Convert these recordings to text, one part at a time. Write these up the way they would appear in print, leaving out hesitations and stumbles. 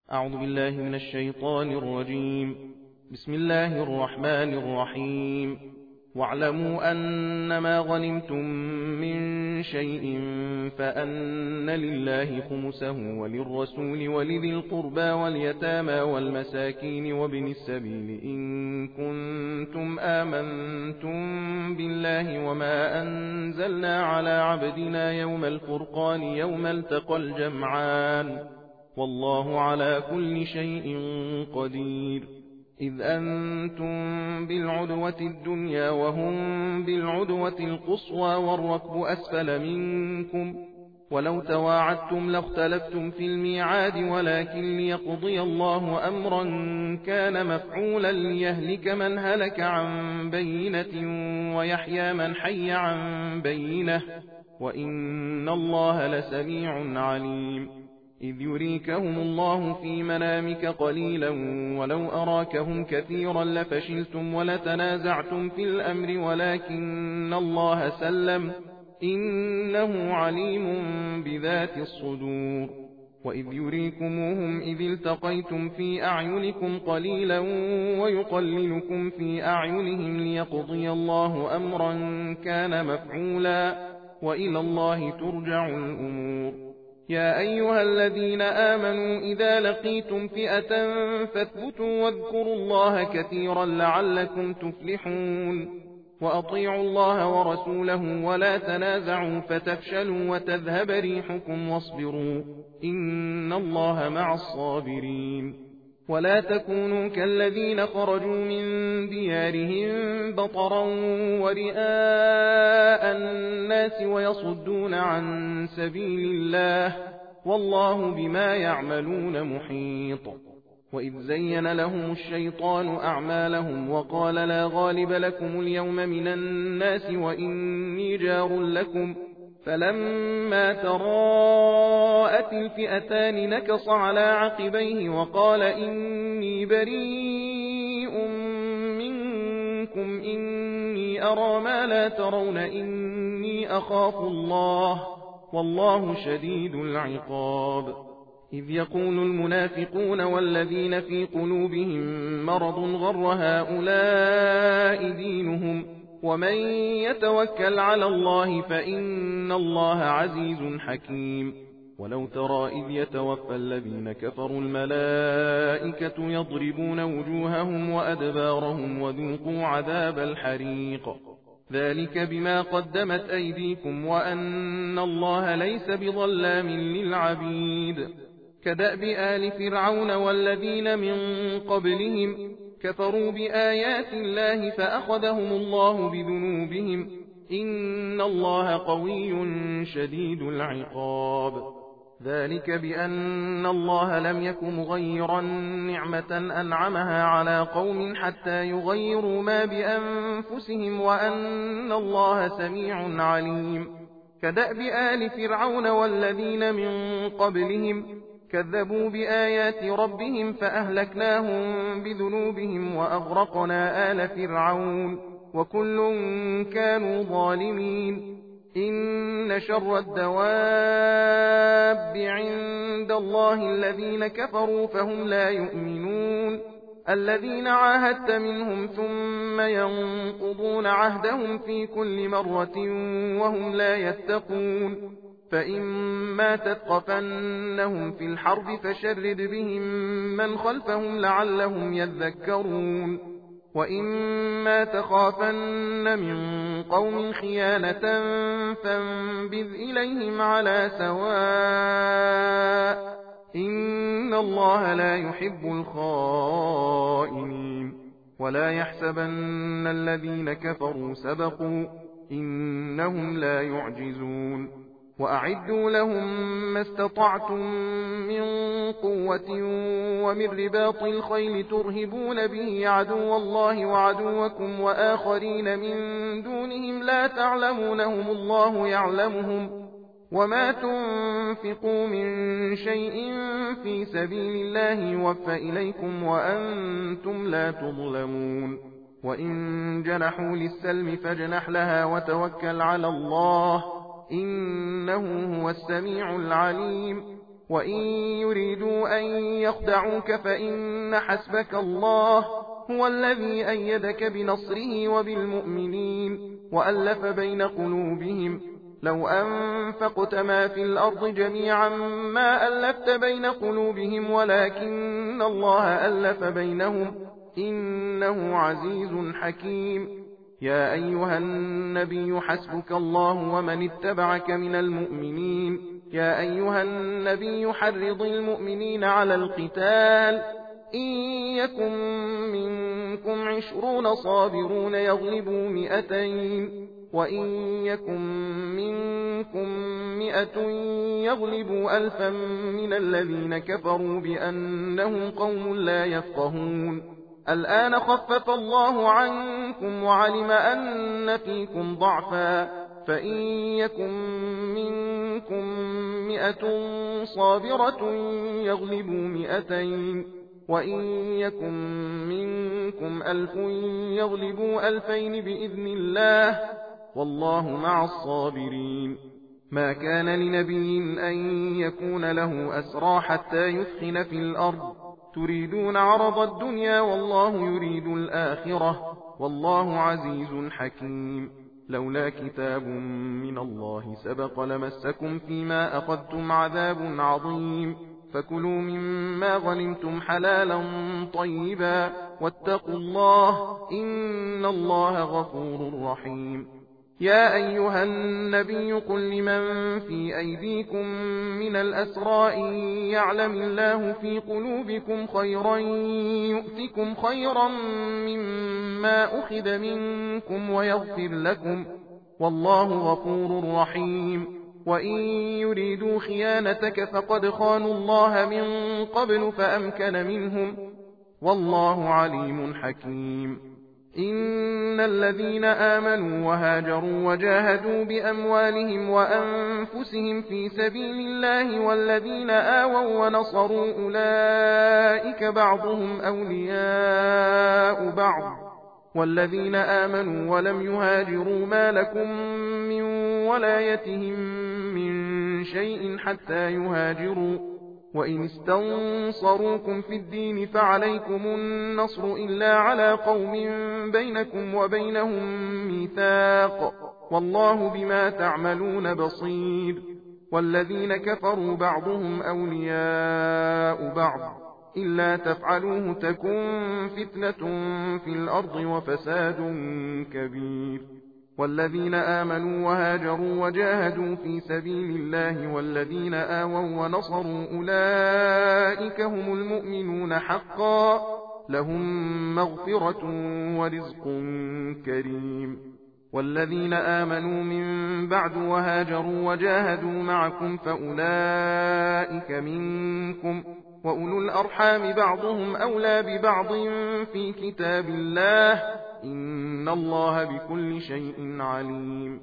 أعوذ بالله من الشيطان الرجيم. بسم الله الرحمن الرحيم. واعلموا أنما غنمتم من شيء فأن لله خمسه وللرسول ولذي القربى واليتامى والمساكين وابن السبيل إن كنتم آمنتم بالله وما أنزلنا على عبدنا يوم الفرقان يوم التقى الجمعان والله على كل شيء قدير. إذ أنتم بالعدوة الدنيا وهم بالعدوة القصوى والركب أسفل منكم ولو تواعدتم لاختلفتم في الميعاد ولكن ليقضي الله أمرا كان مفعولا ليهلك من هلك عن بينة ويحيى من حي عن بينة وإن الله لسميع عليم. إذ يريكهم الله في منامك قليلا ولو أراكهم كثيرا لفشلتم ولتنازعتم في الأمر ولكن الله سلم إنه عليم بذات الصدور. وإذ يريكموهم إذ التقيتم في أعينكم قليلا ويقللكم في أعينهم ليقضي الله أمرا كان مفعولا وإلى الله ترجع الأمور. يا أيها الذين آمنوا إذا لقيتم فئة فاثبتوا واذكروا الله كثيرا لعلكم تفلحون. وأطيعوا الله ورسوله ولا تنازعوا فتفشلوا وتذهب ريحكم واصبروا إن الله مع الصابرين. ولا تكونوا كالذين خرجوا من ديارهم بطرا ورئاء الناس ويصدون عن سبيل الله والله بما يعملون محيط. وإذ زين لهم الشيطان أعمالهم وقال لا غالب لكم اليوم من الناس وإني جار لكم فلما تراءت الفئتان نكص على عقبيه وقال إني بريء منكم إني أرى ما لا ترون إني أخاف الله والله شديد العقاب. إذ يقول المنافقون والذين في قلوبهم مرض غر هؤلاء دينهم ومن يتوكل على الله فإن الله عزيز حكيم. ولو ترى إذ يتوفى الذين كفروا الملائكة يضربون وجوههم وأدبارهم وذوقوا عذاب الحريق ذلك بما قدمت أيديكم وأن الله ليس بظلام للعبيد. كدأب آل فرعون والذين من قبلهم كفروا بآيات الله فأخذهم الله بذنوبهم إن الله قوي شديد العقاب. ذلك بأن الله لم يك مغيرا نعمة أنعمها على قوم حتى يغيروا ما بأنفسهم وأن الله سميع عليم. كدأب آل فرعون والذين من قبلهم كذبوا بآيات ربهم فأهلكناهم بذنوبهم وأغرقنا آل فرعون وكل كانوا ظالمين. إن شر الدواب عند الله الذين كفروا فهم لا يؤمنون. الذين عاهدت منهم ثم ينقضون عهدهم في كل مرة وهم لا يتقون. فإما تثقفنهم في الحرب فشرد بهم من خلفهم لعلهم يذكرون. وإما تخافن من قوم خيانة فانبذ إليهم على سواء إن الله لا يحب الخائنين. ولا يحسبن الذين كفروا سبقوا إنهم لا يعجزون. وأعدوا لهم ما استطعتم من قوة ومن رباط الخيل ترهبون به عدو الله وعدوكم وآخرين من دونهم لا تعلمونهم الله يعلمهم. وما تنفقوا من شيء في سبيل الله يوفى إليكم وأنتم لا تظلمون. وإن جنحوا للسلم فاجنح لها وتوكل على الله إنه هو السميع العليم. وإن يريدوا أن يخدعوك فإن حسبك الله هو الذي أيدك بنصره وبالمؤمنين وألف بين قلوبهم لو أنفقت ما في الأرض جميعا ما ألفت بين قلوبهم ولكن الله ألف بينهم إنه عزيز حكيم. يا أيها النبي حسبك الله ومن اتبعك من المؤمنين. يا أيها النبي حرض المؤمنين على القتال إن يكن منكم 20 صابرون يغلبوا 200 وإن يكن منكم 100 يغلبوا 1000 من الذين كفروا بأنهم قوم لا يفقهون. الآن خفف الله عنكم وعلم أن فيكم ضعفا فإن يكن منكم 100 صابرة يغلبوا 200 وإن يكن منكم 1000 يغلبوا 2000 بإذن الله والله مع الصابرين. ما كان لنبي أن يكون له أسرى حتى يثخن في الأرض تريدون عرض الدنيا والله يريد الآخرة والله عزيز حكيم. لولا كتاب من الله سبق لمسكم فيما أخذتم عذاب عظيم فكلوا مما غنمتم حلالا طيبا واتقوا الله إن الله غفور رحيم. يا أيها النبي قل لمن في أيديكم من الأسرى إن يعلم الله في قلوبكم خيرا يؤتكم خيرا مما أخذ منكم ويغفر لكم والله غفور رحيم. وإن يريدوا خيانتك فقد خانوا الله من قبل فأمكن منهم والله عليم حكيم. إن الذين آمنوا وهاجروا وجاهدوا بأموالهم وأنفسهم في سبيل الله والذين آووا ونصروا أولئك بعضهم أولياء بعض والذين آمنوا ولم يهاجروا ما لكم من ولايتهم من شيء حتى يهاجروا وإن استنصروكم في الدين فعليكم النصر إلا على قوم بينكم وبينهم ميثاق والله بما تعملون بصير. والذين كفروا بعضهم أولياء بعض إلا تفعلوه تكن فتنة في الأرض وفساد كبير. والذين آمنوا وهاجروا وجاهدوا في سبيل الله والذين آووا ونصروا أولئك هم المؤمنون حقا لهم مغفرة ورزق كريم. والذين آمنوا من بعد وهاجروا وجاهدوا معكم فأولئك منكم وأولو الأرحام بعضهم أولى ببعض في كتاب الله إن الله بكل شيء عليم.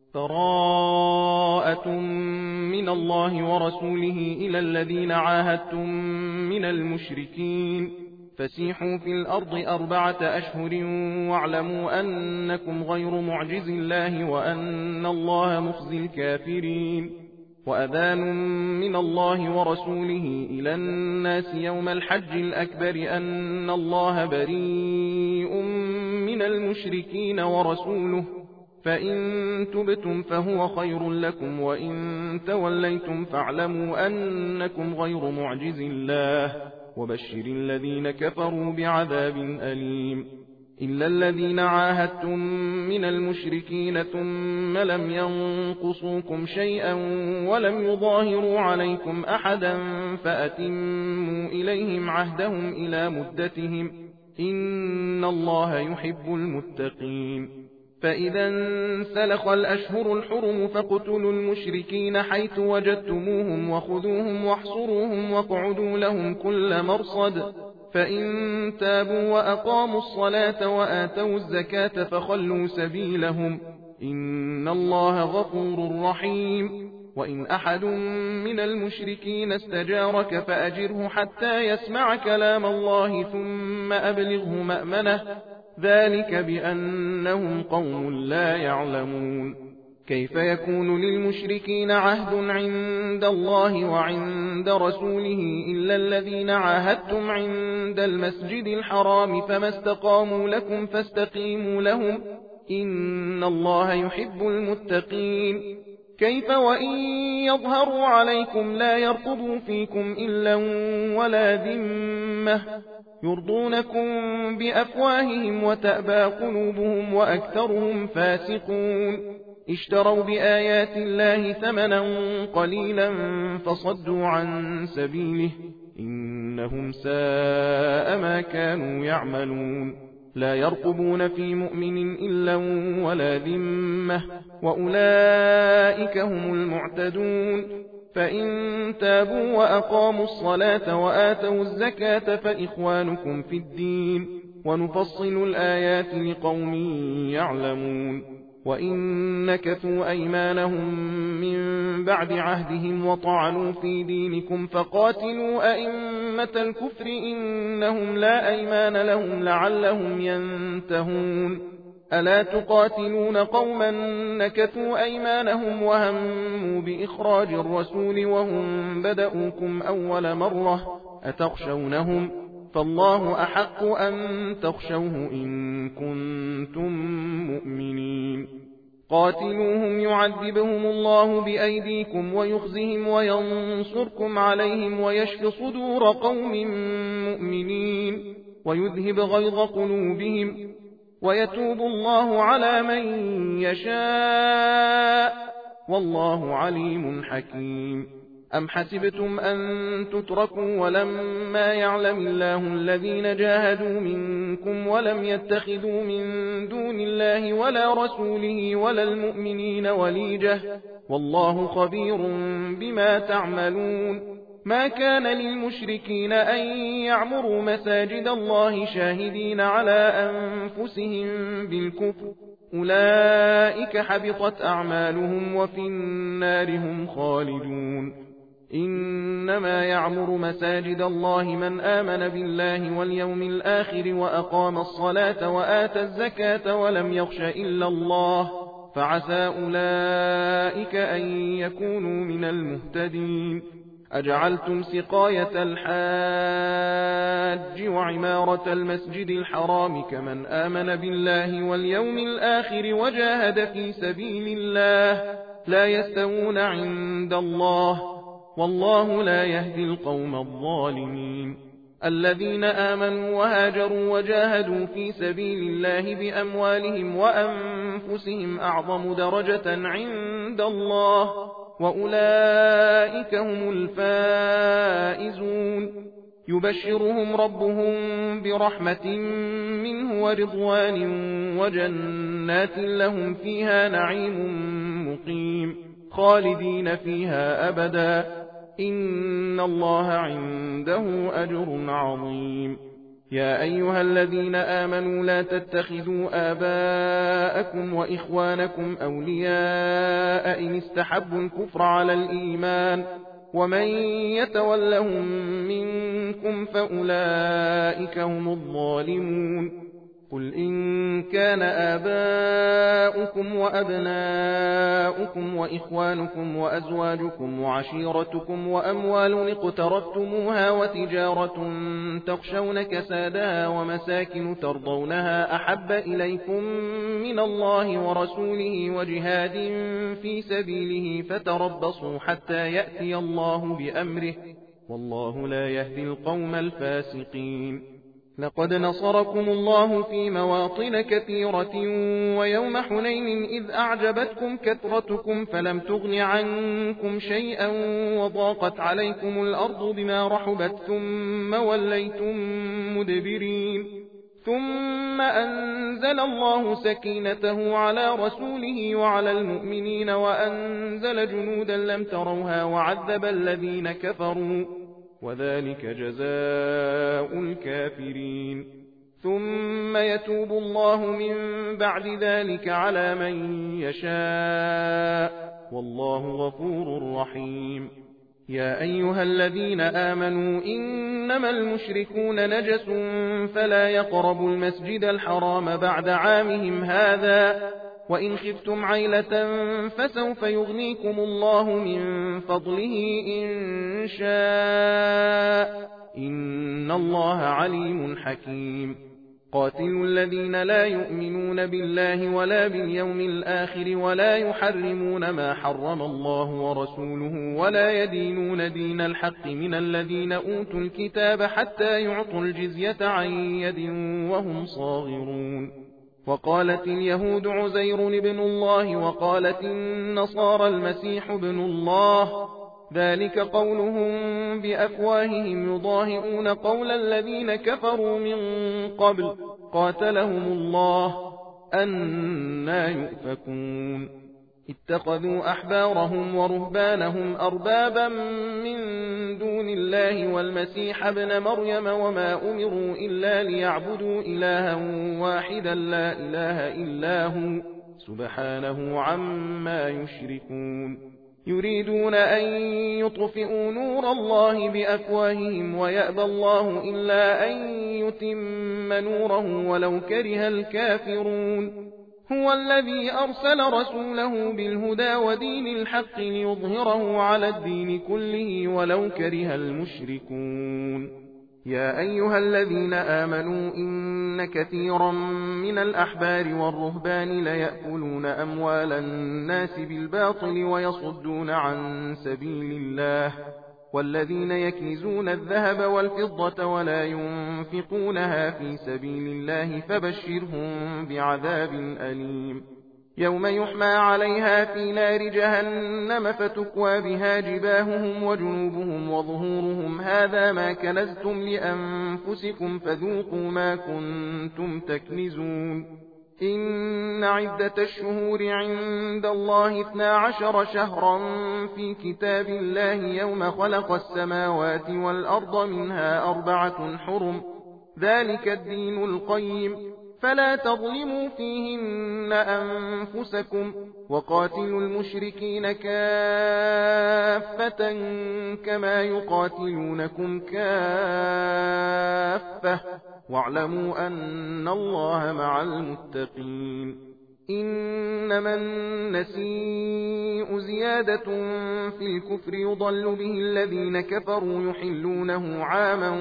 براءة من الله ورسوله إلى الذين عاهدتم من المشركين فسيحوا في الأرض 4 أشهر واعلموا أنكم غير معجز الله وأن الله مخزي الكافرين. وأذان من الله ورسوله إلى الناس يوم الحج الأكبر أن الله بريء من المشركين ورسوله فإن تبتم فهو خير لكم وإن توليتم فاعلموا أنكم غير معجز الله وبشر الذين كفروا بعذاب أليم. إلا الذين عاهدتم من المشركين ثم لم ينقصوكم شيئا ولم يظاهروا عليكم أحدا فأتموا إليهم عهدهم إلى مدتهم إن الله يحب المتقين. فإذا انسلخ الأشهر الحرم فاقتلوا المشركين حيث وجدتموهم وخذوهم واحصروهم واقعدوا لهم كل مرصد فإن تابوا وأقاموا الصلاة وآتوا الزكاة فخلوا سبيلهم إن الله غفور رحيم. وإن أحد من المشركين استجارك فأجره حتى يسمع كلام الله ثم أبلغه مأمنه ذلك بأنهم قوم لا يعلمون. كيف يكون للمشركين عهد عند الله وعند رسوله إلا الذين عاهدتم عند المسجد الحرام فما استقاموا لكم فاستقيموا لهم إن الله يحب المتقين كيف وإن يظهروا عليكم لا يرقبوا فيكم إلا ولا ذمة يرضونكم بأفواههم وتأبى قلوبهم وأكثرهم فاسقون اشتروا بآيات الله ثمنا قليلا فصدوا عن سبيله إنهم ساء ما كانوا يعملون لا يرقبون في مؤمن إلا ولا ذمة وأولئك هم المعتدون فإن تابوا وأقاموا الصلاة وآتوا الزكاة فإخوانكم في الدين ونفصل الآيات لقوم يعلمون وإن نكثوا أيمانهم من بعد عهدهم وطعنوا في دينكم فقاتلوا أئمة الكفر إنهم لا أيمان لهم لعلهم ينتهون ألا تقاتلون قوما نكثوا أيمانهم وهموا بإخراج الرسول وهم بدأوكم أول مرة أتخشونهم فالله أحق أن تخشوه إن كنتم مؤمنين قاتلوهم يعذبهم الله بأيديكم ويخزهم وينصركم عليهم ويشف صدور قوم مؤمنين ويذهب غيظ قلوبهم ويتوب الله على من يشاء والله عليم حكيم أم حسبتم أن تتركوا ولما يعلم الله الذين جاهدوا منكم ولم يتخذوا من دون الله ولا رسوله ولا المؤمنين وليجة والله خبير بما تعملون ما كان للمشركين أن يعمروا مساجد الله شاهدين على أنفسهم بالكفر أولئك حبطت أعمالهم وفي النار هم خالدون إنما يعمر مساجد الله من آمن بالله واليوم الآخر وأقام الصلاة وآتى الزكاة ولم يخش إلا الله فعسى أولئك أن يكونوا من المهتدين أجعلتم سقاية الحاج وعمارة المسجد الحرام كمن آمن بالله واليوم الآخر وجاهد في سبيل الله لا يستوون عند الله والله لا يهدي القوم الظالمين الذين آمنوا وهاجروا وجاهدوا في سبيل الله بأموالهم وأنفسهم أعظم درجة عند الله وأولئك هم الفائزون يبشرهم ربهم برحمة منه ورضوان وجنات لهم فيها نعيم مقيم خالدين فيها أبدا إن الله عنده أجر عظيم يا أيها الذين آمنوا لا تتخذوا آباءكم وإخوانكم أولياء إن استحبوا الكفر على الإيمان ومن يتولهم منكم فأولئك هم الظالمون قل إن كان آباؤكم وأبناؤكم وإخوانكم وأزواجكم وعشيرتكم وأموال اقترفتموها وتجارة تخشون كسادها ومساكن ترضونها أحب إليكم من الله ورسوله وجهاد في سبيله فتربصوا حتى يأتي الله بأمره والله لا يهدي القوم الفاسقين لقد نصركم الله في مواطن كثيرة ويوم حنين إذ أعجبتكم كثرتكم فلم تغن عنكم شيئا وضاقت عليكم الأرض بما رحبت ثم وليتم مدبرين ثم أنزل الله سكينته على رسوله وعلى المؤمنين وأنزل جنودا لم تروها وعذب الذين كفروا وذلك جزاء الكافرين ثم يتوب الله من بعد ذلك على من يشاء والله غفور رحيم يا أيها الذين آمنوا إنما المشركون نجس فلا يقربوا المسجد الحرام بعد عامهم هذا وإن خفتم عيلة فسوف يغنيكم الله من فضله إن شاء إن الله عليم حكيم قاتلوا الذين لا يؤمنون بالله ولا باليوم الآخر ولا يحرمون ما حرم الله ورسوله ولا يدينون دين الحق من الذين أوتوا الكتاب حتى يعطوا الجزية عن يد وهم صاغرون وقالت اليهود عزير ابن الله وقالت النصارى المسيح ابن الله ذلك قولهم بأفواههم يضاهئون قول الذين كفروا من قبل قاتلهم الله أنى يؤفكون اتخذوا أحبارهم ورهبانهم أربابا من دون الله والمسيح ابن مريم وما أمروا إلا ليعبدوا إلها واحدا لا إله إلا هو سبحانه عما يشركون يريدون أن يطفئوا نور الله بأفواههم ويأبى الله إلا أن يتم نوره ولو كره الكافرون هو الذي أرسل رسوله بالهدى ودين الحق ليظهره على الدين كله ولو كره المشركون يا أيها الذين آمنوا إن كثيرا من الأحبار والرهبان ليأكلون أموال الناس بالباطل ويصدون عن سبيل الله والذين يكنزون الذهب والفضة ولا ينفقونها في سبيل الله فبشرهم بعذاب أليم يوم يحمى عليها في نار جهنم فتكوى بها جباههم وجنوبهم وظهورهم هذا ما كنزتم لأنفسكم فذوقوا ما كنتم تكنزون إن عدة الشهور عند الله 12 شهرا في كتاب الله يوم خلق السماوات والأرض منها 4 حرم ذلك الدين القيم فلا تظلموا فيهن أنفسكم وقاتلوا المشركين كافة كما يقاتلونكم كافة واعلموا أن الله مع المتقين إنما النسيء زيادة في الكفر يضل به الذين كفروا يحلونه عاما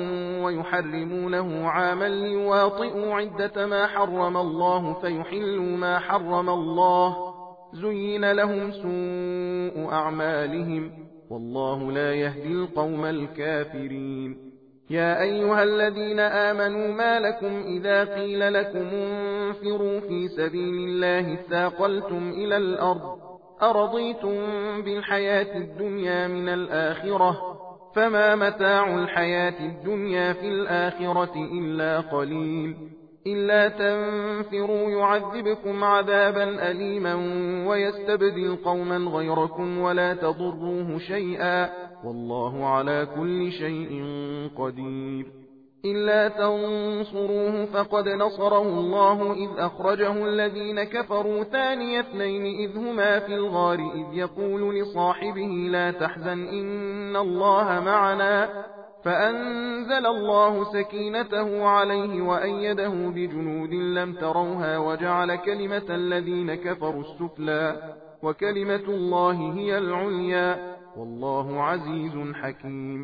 ويحرمونه عاما ليواطئوا عدة ما حرم الله فيحلوا ما حرم الله زين لهم سوء أعمالهم والله لا يهدي القوم الكافرين يا أيها الذين آمنوا ما لكم إذا قيل لكم انفروا في سبيل الله اثاقلتم إلى الأرض أرضيتم بالحياة الدنيا من الآخرة فما متاع الحياة الدنيا في الآخرة إلا قليل إلا تنفروا يعذبكم عذابا أليما ويستبدل قوما غيركم ولا تضروه شيئا والله على كل شيء قدير إلا تنصروه فقد نصره الله إذ أخرجه الذين كفروا ثاني اثنين إذ هما في الغار إذ يقول لصاحبه لا تحزن إن الله معنا فأنزل الله سكينته عليه وأيده بجنود لم تروها وجعل كلمة الذين كفروا السفلى وكلمة الله هي العليا والله عزيز حكيم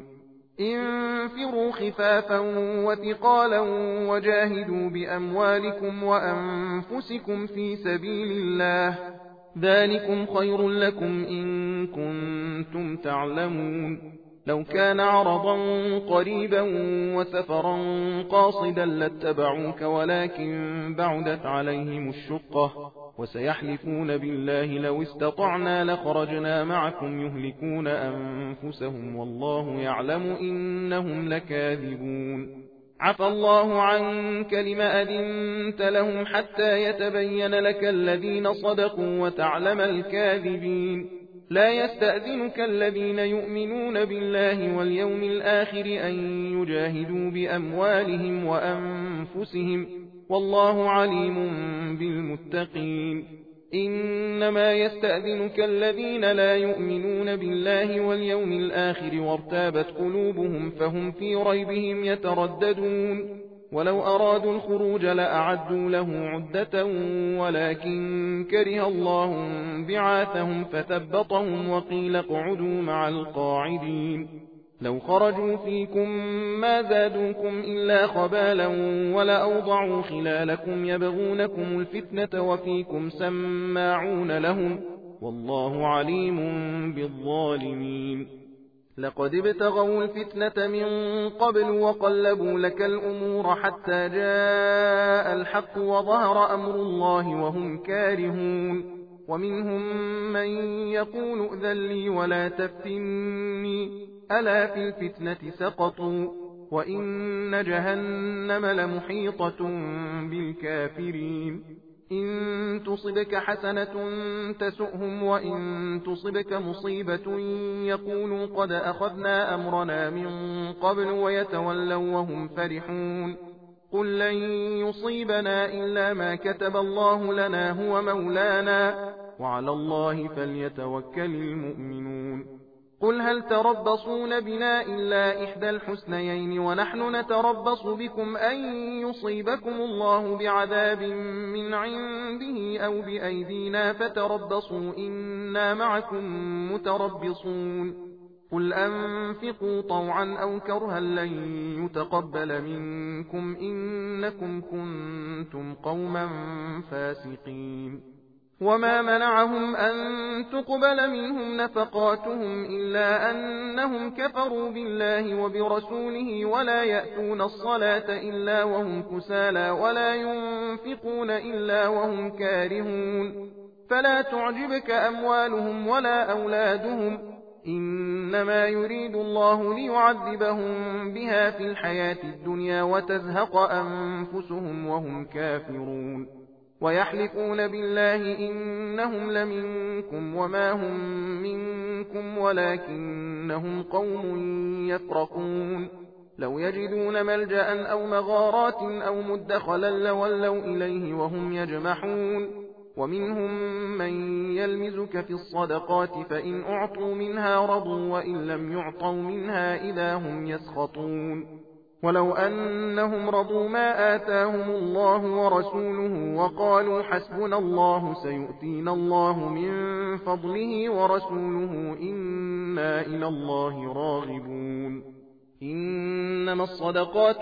انفروا خفافا وثقالا وجاهدوا بأموالكم وأنفسكم في سبيل الله ذلكم خير لكم إن كنتم تعلمون لو كان عرضا قريبا وسفرا قاصدا لاتبعوك ولكن بعدت عليهم الشقة وسيحلفون بالله لو استطعنا لخرجنا معكم يهلكون أنفسهم والله يعلم إنهم لكاذبون عفى الله عنك لم أذنت لهم حتى يتبين لك الذين صدقوا وتعلم الكاذبين لا يستأذنك الذين يؤمنون بالله واليوم الآخر أن يجاهدوا بأموالهم وأنفسهم والله عليم بالمتقين إنما يستأذنك الذين لا يؤمنون بالله واليوم الآخر وارتابت قلوبهم فهم في ريبهم يترددون ولو أرادوا الخروج لأعدوا له عدة ولكن كره الله بعاثهم فثبطهم وقيل اقعدوا مع القاعدين لو خرجوا فيكم ما زادوكم إلا خبالا ولأوضعوا خلالكم يبغونكم الفتنة وفيكم سماعون لهم والله عليم بالظالمين لقد ابتغوا الفتنة من قبل وقلبوا لك الأمور حتى جاء الحق وظهر أمر الله وهم كارهون ومنهم من يقول ائذن لي ولا تفتني ألا في الفتنة سقطوا وإن جهنم لمحيطة بالكافرين إن تصبك حسنة تسؤهم وإن تصبك مصيبة يقولوا قد أخذنا أمرنا من قبل ويتولوا وهم فرحون قل لن يصيبنا إلا ما كتب الله لنا هو مولانا وعلى الله فليتوكل المؤمنون قل هل تربصون بنا إلا إحدى الحسنيين ونحن نتربص بكم أن يصيبكم الله بعذاب من عنده أو بأيدينا فتربصوا إنا معكم متربصون قل أنفقوا طوعا أو كرها لن يتقبل منكم إنكم كنتم قوما فاسقين وما منعهم أن تقبل منهم نفقاتهم إلا أنهم كفروا بالله وبرسوله ولا يأتون الصلاة إلا وهم كسالى ولا ينفقون إلا وهم كارهون فلا تعجبك أموالهم ولا أولادهم إنما يريد الله ليعذبهم بها في الحياة الدنيا وتزهق أنفسهم وهم كافرون ويحلفون بالله إنهم لمنكم وما هم منكم ولكنهم قوم يفرقون لو يجدون ملجأ أو مغارات أو مدخلا لولوا إليه وهم يجمحون ومنهم من يلمزك في الصدقات فإن أعطوا منها رضوا وإن لم يعطوا منها إذا هم يسخطون ولو أنهم رضوا ما آتاهم الله ورسوله وقالوا حسبنا الله سيؤتينا الله من فضله ورسوله إنا إلى الله راغبون إنما الصدقات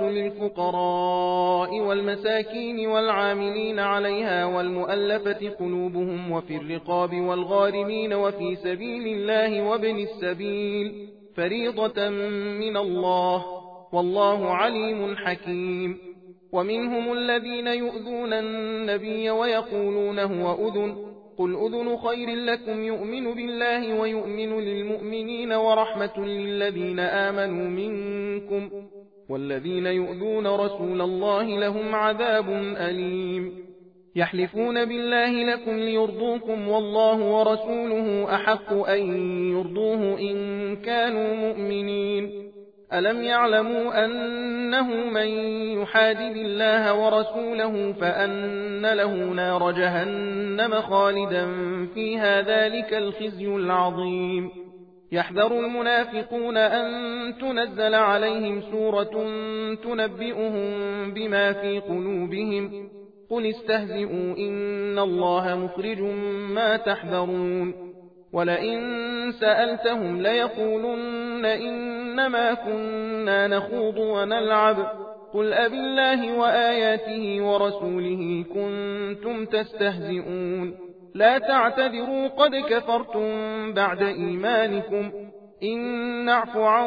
للفقراء والمساكين والعاملين عليها والمؤلفة قلوبهم وفي الرقاب والغارمين وفي سبيل الله وابن السبيل فريضة من الله والله عليم حكيم ومنهم الذين يؤذون النبي ويقولون هو أذن قل أذن خير لكم يؤمن بالله ويؤمن للمؤمنين ورحمة للذين آمنوا منكم والذين يؤذون رسول الله لهم عذاب أليم يحلفون بالله لكم ليرضوكم والله ورسوله أحق أن يرضوه إن كانوا مؤمنين ألم يعلموا أنه من يحادد الله ورسوله فأن له نار جهنم خالدا فيها ذلك الخزي العظيم يحذر المنافقون أن تنزل عليهم سورة تنبئهم بما في قلوبهم قل استهزئوا إن الله مخرج ما تحذرون ولئن سألتهم ليقولن إنما كنا نخوض ونلعب قل أبالله وآياته ورسوله كنتم تستهزئون لا تعتذروا قد كفرتم بعد إيمانكم إن نعف عن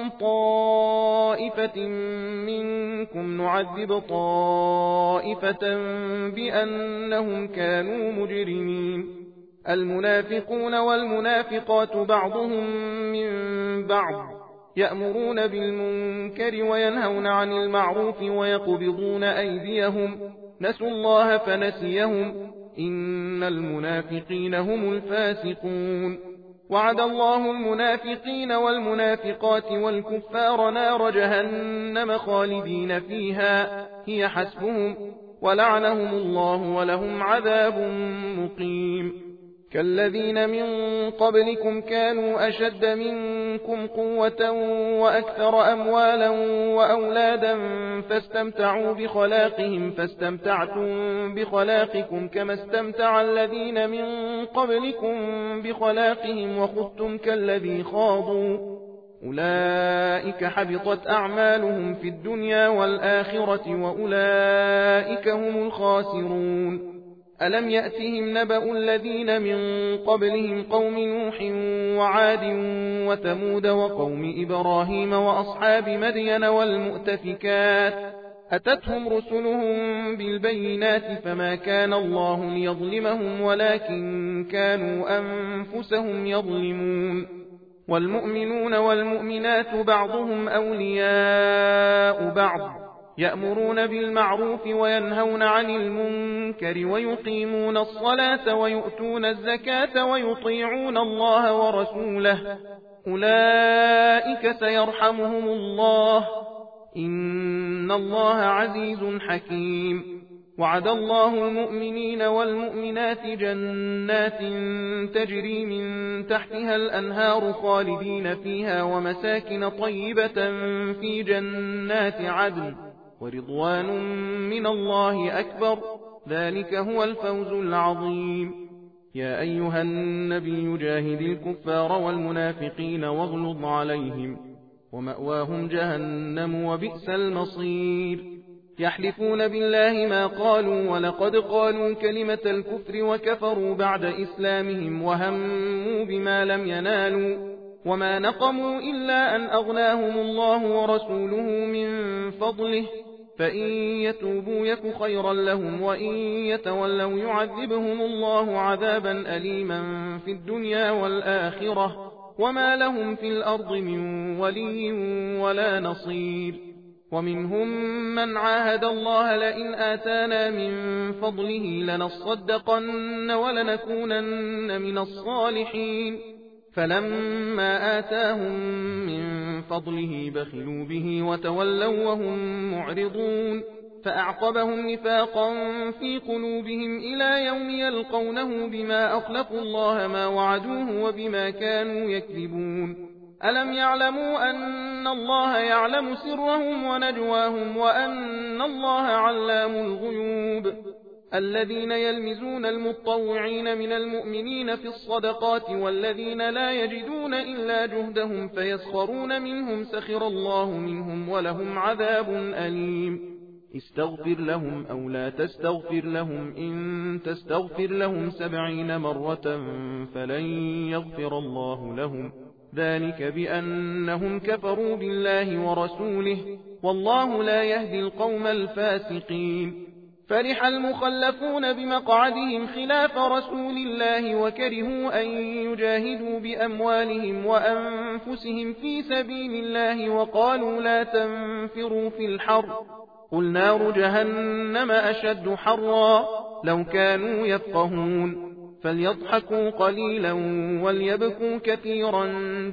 طائفة منكم نعذب طائفة بأنهم كانوا مجرمين المنافقون والمنافقات بعضهم من بعض يأمرون بالمنكر وينهون عن المعروف ويقبضون أيديهم نسوا الله فنسيهم إن المنافقين هم الفاسقون وعد الله المنافقين والمنافقات والكفار نار جهنم خالدين فيها هي حسبهم ولعنهم الله ولهم عذاب مقيم كالذين من قبلكم كانوا أشد منكم قوة وأكثر أموالا وأولادا فاستمتعوا بخلاقهم فاستمتعتم بخلاقكم كما استمتع الذين من قبلكم بخلاقهم وخذتم كالذي خاضوا أولئك حبطت أعمالهم في الدنيا والآخرة وأولئك هم الخاسرون ألم يأتهم نبأ الذين من قبلهم قوم نوح وعاد وثمود وقوم إبراهيم وأصحاب مدين والمؤتفكات أتتهم رسلهم بالبينات فما كان الله ليظلمهم ولكن كانوا أنفسهم يظلمون والمؤمنون والمؤمنات بعضهم أولياء بعض يأمرون بالمعروف وينهون عن المنكر ويقيمون الصلاة ويؤتون الزكاة ويطيعون الله ورسوله أولئك سيرحمهم الله إن الله عزيز حكيم وعد الله المؤمنين والمؤمنات جنات تجري من تحتها الأنهار خالدين فيها ومساكن طيبة في جنات عدن ورضوان من الله أكبر ذلك هو الفوز العظيم يا أيها النبي جاهد الكفار والمنافقين واغلظ عليهم ومأواهم جهنم وبئس المصير يحلفون بالله ما قالوا ولقد قالوا كلمة الكفر وكفروا بعد إسلامهم وهموا بما لم ينالوا وما نقموا إلا أن أغناهم الله ورسوله من فضله فإن يتوبوا يك خيرا لهم وإن يتولوا يعذبهم الله عذابا أليما في الدنيا والآخرة وما لهم في الأرض من ولي ولا نصير ومنهم من عاهد الله لئن آتانا من فضله لنصدقن ولنكونن من الصالحين فلما آتاهم من فضله بخلوا به وتولوا وهم معرضون فأعقبهم نفاقا في قلوبهم إلى يوم يلقونه بما أخلفوا الله ما وعدوه وبما كانوا يكذبون ألم يعلموا أن الله يعلم سرهم ونجواهم وأن الله علام الغيوب الذين يلمزون المطوعين من المؤمنين في الصدقات والذين لا يجدون إلا جهدهم فيسخرون منهم سخر الله منهم ولهم عذاب أليم استغفر لهم أو لا تستغفر لهم إن تستغفر لهم 70 مرة فلن يغفر الله لهم ذلك بأنهم كفروا بالله ورسوله والله لا يهدي القوم الفاسقين فرح المخلفون بمقعدهم خلاف رسول الله وكرهوا أن يجاهدوا بأموالهم وأنفسهم في سبيل الله وقالوا لا تنفروا في الحر قل نار جهنم أشد حرا لو كانوا يفقهون فليضحكوا قليلا وليبكوا كثيرا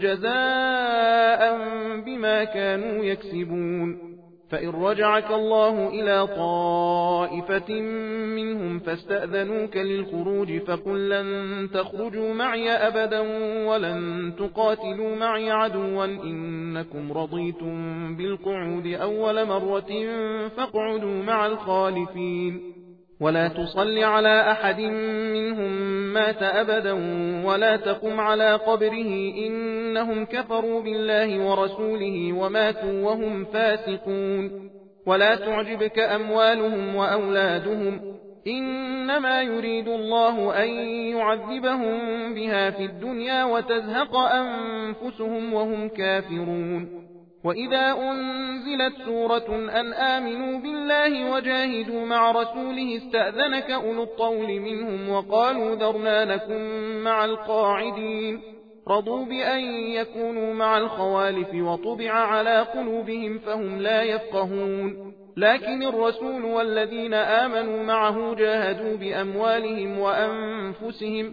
جزاء بما كانوا يكسبون فإن رجعك الله إلى طائفة منهم فاستأذنوك للخروج فقل لن تخرجوا معي أبدا ولن تقاتلوا معي عدوا إنكم رضيتم بالقعود أول مرة فاقعدوا مع الخالفين ولا تصل على أحد منهم مات أبدا ولا تقم على قبره إنهم كفروا بالله ورسوله وماتوا وهم فاسقون ولا تعجبك أموالهم وأولادهم إنما يريد الله أن يعذبهم بها في الدنيا وتزهق أنفسهم وهم كافرون وإذا أنزلت سورة أن آمنوا بالله وجاهدوا مع رسوله استأذنك أولو الطول منهم وقالوا ذرنا نكن مع القاعدين رضوا بأن يكونوا مع الخوالف وطبع على قلوبهم فهم لا يفقهون لكن الرسول والذين آمنوا معه جاهدوا بأموالهم وأنفسهم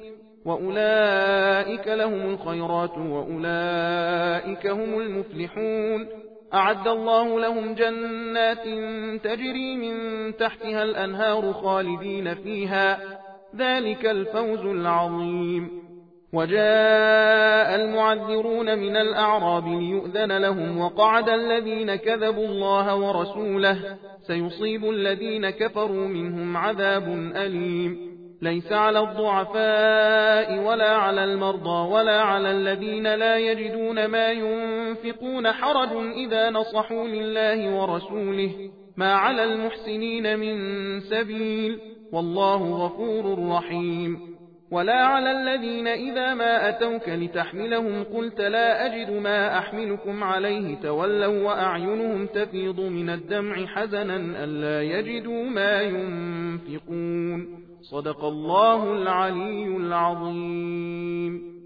وأولئك لهم الخيرات وأولئك هم المفلحون أعد الله لهم جنات تجري من تحتها الأنهار خالدين فيها ذلك الفوز العظيم. وجاء المعذرون من الأعراب ليؤذن لهم وقعد الذين كذبوا الله ورسوله سيصيب الذين كفروا منهم عذاب أليم. ليس على الضعفاء ولا على المرضى ولا على الذين لا يجدون ما ينفقون حرج إذا نصحوا لله ورسوله ما على المحسنين من سبيل والله غفور رحيم. ولا على الذين إذا ما أتوك لتحملهم قلت لا أجد ما أحملكم عليه تولوا وأعينهم تفيض من الدمع حزنا ألا يجدوا ما ينفقون. صدق الله العلي العظيم.